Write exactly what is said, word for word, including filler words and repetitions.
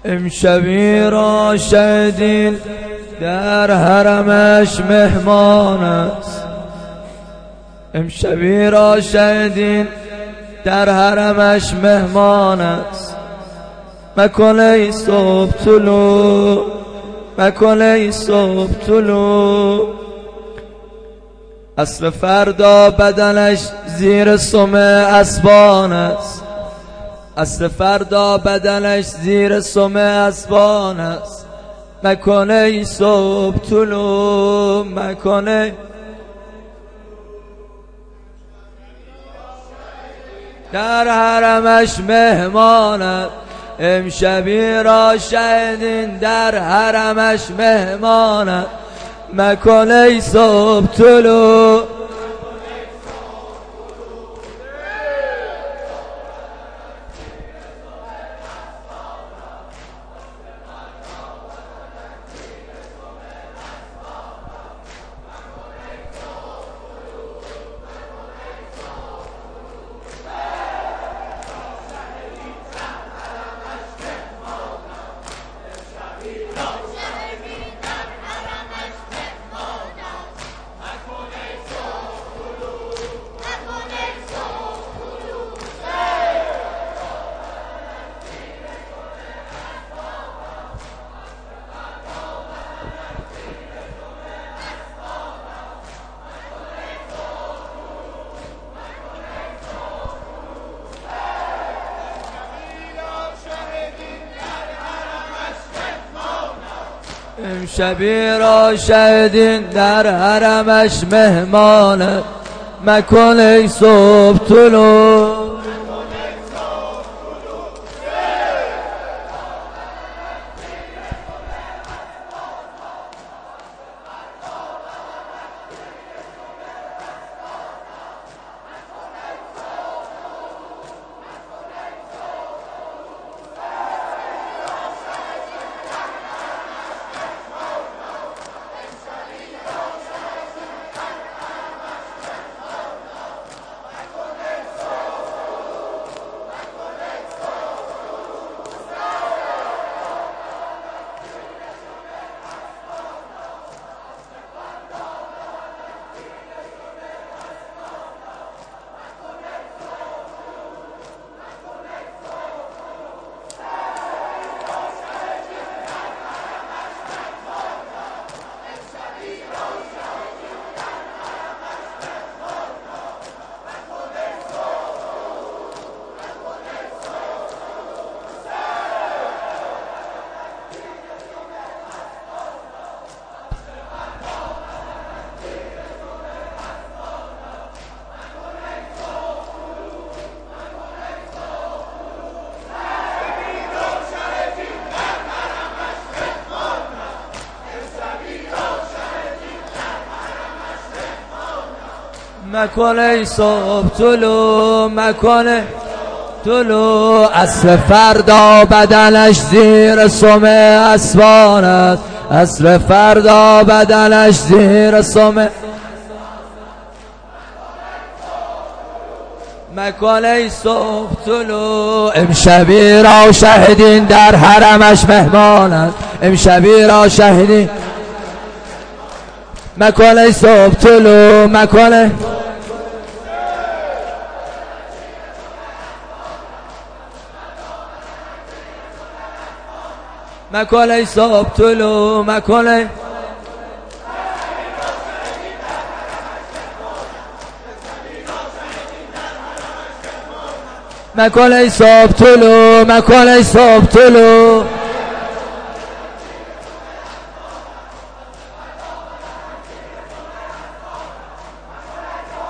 امشبی را شهدین در حرمش مهمان است. امشبی را شهدین در حرمش مهمان است. مکن ای صبح طلوع، مکن ای صبح طلوع. عصر فردا بدنش زیر سم اسبان است. عصر فردا بدنش زیر سم اسبان است. مکن ای صبح طلوع، مکن ای در حرمش مهمان است. امشبی را شهدین در حرمش مهمان است. مکن ای صبح طلوع. امشبی را شهدین در حرمش مهمان است. مکن ای صبح طلوع. مکن ای صبح طلوع، مکن طلوع. عصر فردا بدنش زیر سم اسبان است. عصر فردا بدنش زیر سم. مکن ای صبح طلوع. امشبی را شهدین در حرمش مهمان است. امشبی را شهدین. مکن ای صبح طلوع، مکن مکن ای صبح طلوع، مکن ای مکن ای صبح طلوع، مکن ای صبح طلوع.